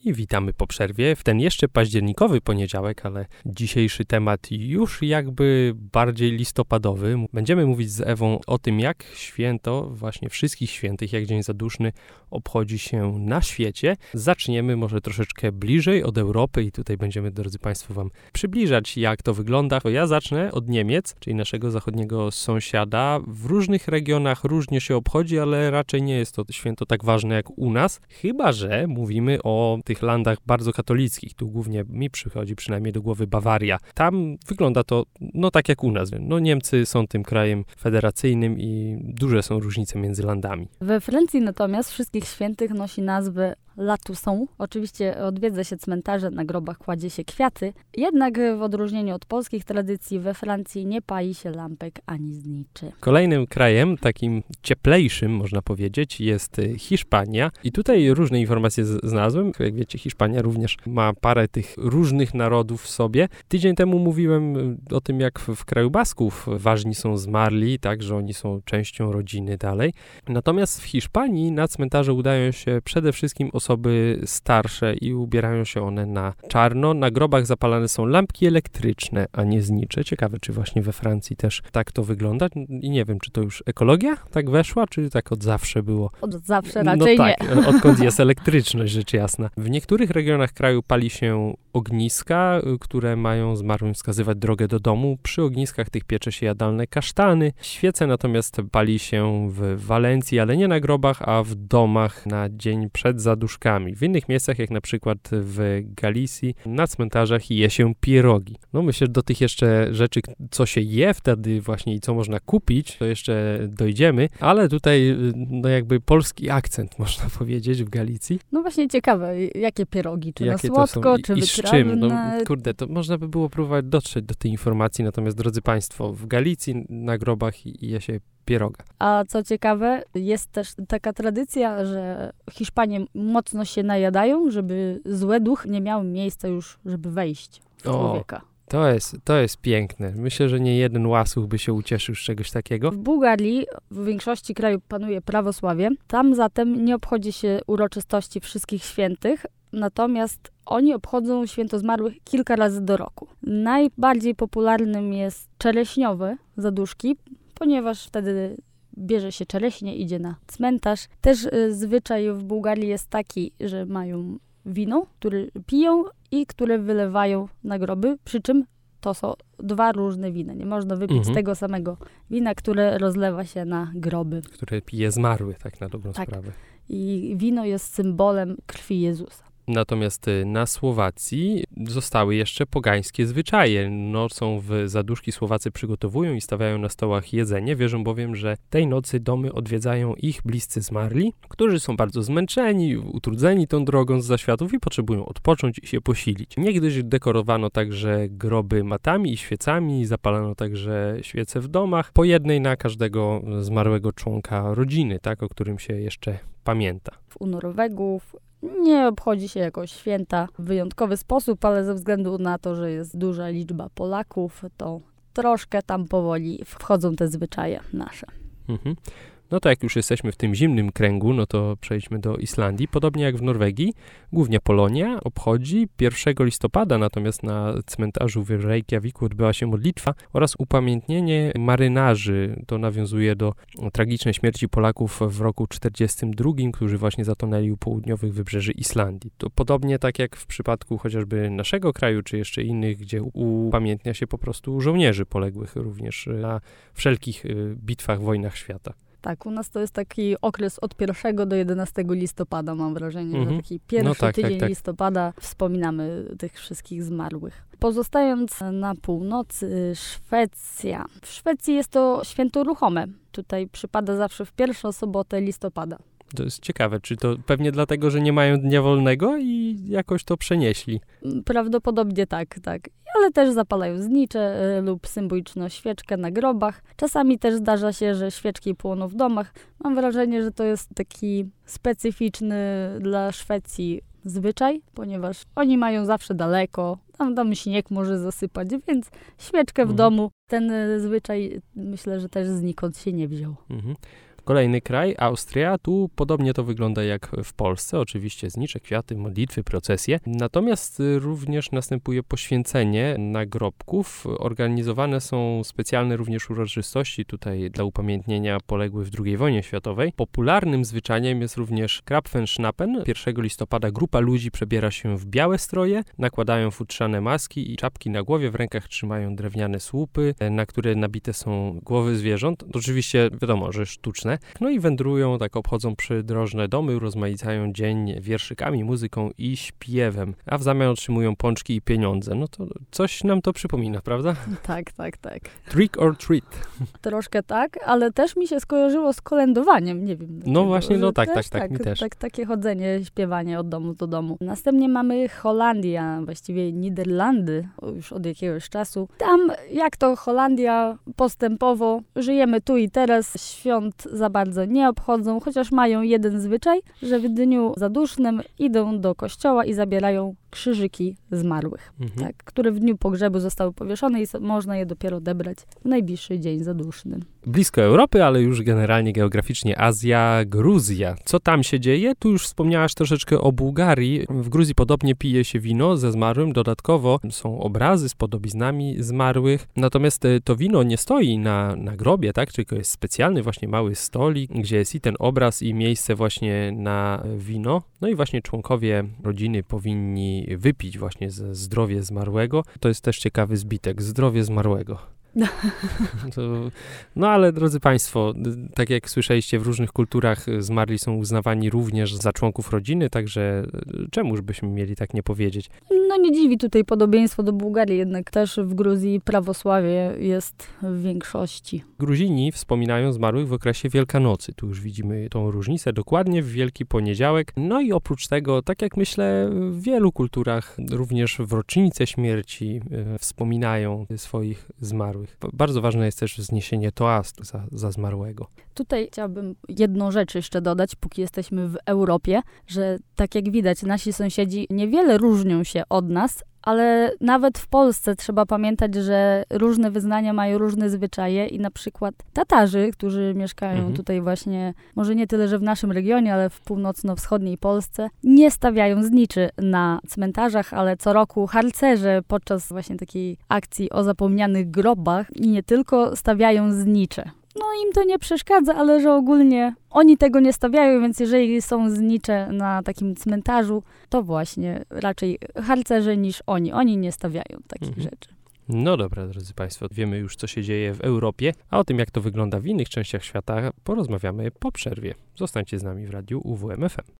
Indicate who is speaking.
Speaker 1: I witamy po przerwie w ten jeszcze październikowy poniedziałek, ale dzisiejszy temat już jakby bardziej listopadowy. Będziemy mówić z Ewą o tym, jak święto właśnie wszystkich świętych, jak Dzień Zaduszny obchodzi się na świecie. Zaczniemy może troszeczkę bliżej od Europy i tutaj będziemy, drodzy Państwo, Wam przybliżać, jak to wygląda. To ja zacznę od Niemiec, czyli naszego zachodniego sąsiada. W różnych regionach różnie się obchodzi, ale raczej nie jest to święto tak ważne jak u nas, chyba że mówimy o tych landach bardzo katolickich. Tu głównie mi przychodzi przynajmniej do głowy Bawaria. Tam wygląda to tak jak u nas. Niemcy są tym krajem federacyjnym i duże są różnice między landami.
Speaker 2: We Francji natomiast wszystkich świętych nosi nazwę La Toussaint. Oczywiście odwiedza się cmentarze, na grobach kładzie się kwiaty, jednak w odróżnieniu od polskich tradycji we Francji nie pali się lampek ani zniczy.
Speaker 1: Kolejnym krajem, takim cieplejszym można powiedzieć, jest Hiszpania i tutaj różne informacje znalazłem. Jak wiecie, Hiszpania również ma parę tych różnych narodów w sobie. Tydzień temu mówiłem o tym, jak w kraju Basków ważni są zmarli, tak, że oni są częścią rodziny dalej. Natomiast w Hiszpanii na cmentarze udają się przede wszystkim osoby starsze i ubierają się one na czarno. Na grobach zapalane są lampki elektryczne, a nie znicze. Ciekawe, czy właśnie we Francji też tak to wygląda. I nie wiem, czy to już ekologia tak weszła, czy tak od zawsze było?
Speaker 2: Od zawsze raczej
Speaker 1: nie. Odkąd jest elektryczność, rzecz jasna. W niektórych regionach kraju pali się ogniska, które mają zmarłym wskazywać drogę do domu. Przy ogniskach tych piecze się jadalne kasztany. Świece natomiast pali się w Walencji, ale nie na grobach, a w domach na dzień przed zaduszkami. W innych miejscach, jak na przykład w Galicji, na cmentarzach je się pierogi. Myślę, że do tych jeszcze rzeczy, co się je wtedy właśnie i co można kupić, to jeszcze dojdziemy, ale tutaj jakby polski akcent, można powiedzieć, w Galicji.
Speaker 2: Właśnie ciekawe, jakie pierogi, czy
Speaker 1: jakie
Speaker 2: na słodko, czy
Speaker 1: i z czym?
Speaker 2: wytrawne?
Speaker 1: To można by było próbować dotrzeć do tej informacji, natomiast drodzy Państwo, w Galicji na grobach je się pieroga.
Speaker 2: A co ciekawe, jest też taka tradycja, że Hiszpanie mocno się najadają, żeby złe duchy nie miały miejsca już, żeby wejść w człowieka.
Speaker 1: To jest piękne. Myślę, że nie jeden łasuch by się ucieszył z czegoś takiego.
Speaker 2: W Bułgarii w większości kraju panuje prawosławie. Tam zatem nie obchodzi się uroczystości wszystkich świętych, natomiast oni obchodzą święto zmarłych kilka razy do roku. Najbardziej popularnym jest czereśniowe zaduszki, ponieważ wtedy bierze się czereśnie, idzie na cmentarz. Też zwyczaj w Bułgarii jest taki, że mają wino, które piją i które wylewają na groby, przy czym to są dwa różne wina. Nie można wypić z tego samego wina, które rozlewa się na groby.
Speaker 1: Które pije zmarły, tak na dobrą sprawę.
Speaker 2: I wino jest symbolem krwi Jezusa.
Speaker 1: Natomiast na Słowacji zostały jeszcze pogańskie zwyczaje. Nocą w zaduszki Słowacy przygotowują i stawiają na stołach jedzenie. Wierzą bowiem, że tej nocy domy odwiedzają ich bliscy zmarli, którzy są bardzo zmęczeni, utrudzeni tą drogą z zaświatów i potrzebują odpocząć i się posilić. Niegdyś dekorowano także groby matami i świecami, zapalano także świece w domach, po jednej na każdego zmarłego członka rodziny, tak, o którym się jeszcze pamięta.
Speaker 2: U Norwegów nie obchodzi się jakoś święta w wyjątkowy sposób, ale ze względu na to, że jest duża liczba Polaków, to troszkę tam powoli wchodzą te zwyczaje nasze.
Speaker 1: To jak już jesteśmy w tym zimnym kręgu, to przejdźmy do Islandii. Podobnie jak w Norwegii, głównie Polonia obchodzi 1 listopada, natomiast na cmentarzu w Reykjaviku odbyła się modlitwa oraz upamiętnienie marynarzy. To nawiązuje do tragicznej śmierci Polaków w roku 1942, którzy właśnie zatonęli u południowych wybrzeży Islandii. To podobnie tak jak w przypadku chociażby naszego kraju, czy jeszcze innych, gdzie upamiętnia się po prostu żołnierzy poległych również na wszelkich bitwach, wojnach świata.
Speaker 2: Tak, u nas to jest taki okres od 1 do 11 listopada, mam wrażenie, że taki pierwszy tydzień listopada wspominamy tych wszystkich zmarłych. Pozostając na północy, Szwecja. W Szwecji jest to święto ruchome. Tutaj przypada zawsze w pierwszą sobotę listopada.
Speaker 1: To jest ciekawe, czy to pewnie dlatego, że nie mają dnia wolnego i jakoś to przenieśli?
Speaker 2: Prawdopodobnie tak. Ale też zapalają znicze lub symboliczną świeczkę na grobach. Czasami też zdarza się, że świeczki płoną w domach. Mam wrażenie, że to jest taki specyficzny dla Szwecji zwyczaj, ponieważ oni mają zawsze daleko, tam śnieg może zasypać, więc świeczkę w domu, ten zwyczaj myślę, że też znikąd się nie wziął.
Speaker 1: Kolejny kraj, Austria. Tu podobnie to wygląda jak w Polsce. Oczywiście znicze, kwiaty, modlitwy, procesje. Natomiast również następuje poświęcenie nagrobków. Organizowane są specjalne również uroczystości tutaj dla upamiętnienia poległych w II wojnie światowej. Popularnym zwyczajem jest również Krapfenschnappen. 1 listopada grupa ludzi przebiera się w białe stroje, nakładają futrzane maski i czapki na głowie, w rękach trzymają drewniane słupy, na które nabite są głowy zwierząt. Oczywiście wiadomo, że sztuczne. No i wędrują, tak obchodzą przydrożne domy, urozmaicają dzień wierszykami, muzyką i śpiewem, a w zamian otrzymują pączki i pieniądze. No to coś nam to przypomina, prawda?
Speaker 2: Tak.
Speaker 1: Trick or treat.
Speaker 2: Troszkę tak, ale też mi się skojarzyło z kolędowaniem, nie wiem.
Speaker 1: No właśnie, no tak, mi też.
Speaker 2: Takie chodzenie, śpiewanie od domu do domu. Następnie mamy Holandia, właściwie Niderlandy, już od jakiegoś czasu. Tam, jak to Holandia, postępowo, żyjemy tu i teraz, świąt za bardzo nie obchodzą, chociaż mają jeden zwyczaj, że w dniu zadusznym idą do kościoła i zabierają krzyżyki zmarłych, tak, które w dniu pogrzebu zostały powieszone i można je dopiero odebrać w najbliższy dzień zaduszny.
Speaker 1: Blisko Europy, ale już generalnie geograficznie Azja, Gruzja. Co tam się dzieje? Tu już wspomniałaś troszeczkę o Bułgarii. W Gruzji podobnie pije się wino ze zmarłym. Dodatkowo są obrazy z podobiznami zmarłych. Natomiast to wino nie stoi na grobie, tak? Tylko jest specjalny właśnie mały stolik, gdzie jest i ten obraz, i miejsce właśnie na wino. No i właśnie członkowie rodziny powinni wypić właśnie ze zdrowie zmarłego. To jest też ciekawy zbitek. Zdrowie zmarłego. No ale drodzy Państwo, tak jak słyszeliście, w różnych kulturach zmarli są uznawani również za członków rodziny, także czemuż byśmy mieli tak nie powiedzieć?
Speaker 2: No nie dziwi tutaj podobieństwo do Bułgarii, jednak też w Gruzji prawosławie jest w większości.
Speaker 1: Gruzini wspominają zmarłych w okresie Wielkanocy. Tu już widzimy tą różnicę dokładnie w Wielki Poniedziałek. No i oprócz tego, tak jak myślę, w wielu kulturach również w rocznicę śmierci wspominają swoich zmarłych. Bardzo ważne jest też wzniesienie toastu za zmarłego.
Speaker 2: Tutaj chciałabym jedną rzecz jeszcze dodać, póki jesteśmy w Europie, że tak jak widać, nasi sąsiedzi niewiele różnią się od nas, ale nawet w Polsce trzeba pamiętać, że różne wyznania mają różne zwyczaje i na przykład Tatarzy, którzy mieszkają tutaj właśnie, może nie tyle, że w naszym regionie, ale w północno-wschodniej Polsce, nie stawiają zniczy na cmentarzach, ale co roku harcerze podczas właśnie takiej akcji o zapomnianych grobach i nie tylko stawiają znicze. No im to nie przeszkadza, ale że ogólnie oni tego nie stawiają, więc jeżeli są znicze na takim cmentarzu, to właśnie raczej harcerze niż oni. Oni nie stawiają takich rzeczy.
Speaker 1: No dobra, drodzy Państwo, wiemy już, co się dzieje w Europie, a o tym, jak to wygląda w innych częściach świata, porozmawiamy po przerwie. Zostańcie z nami w radiu UWM FM.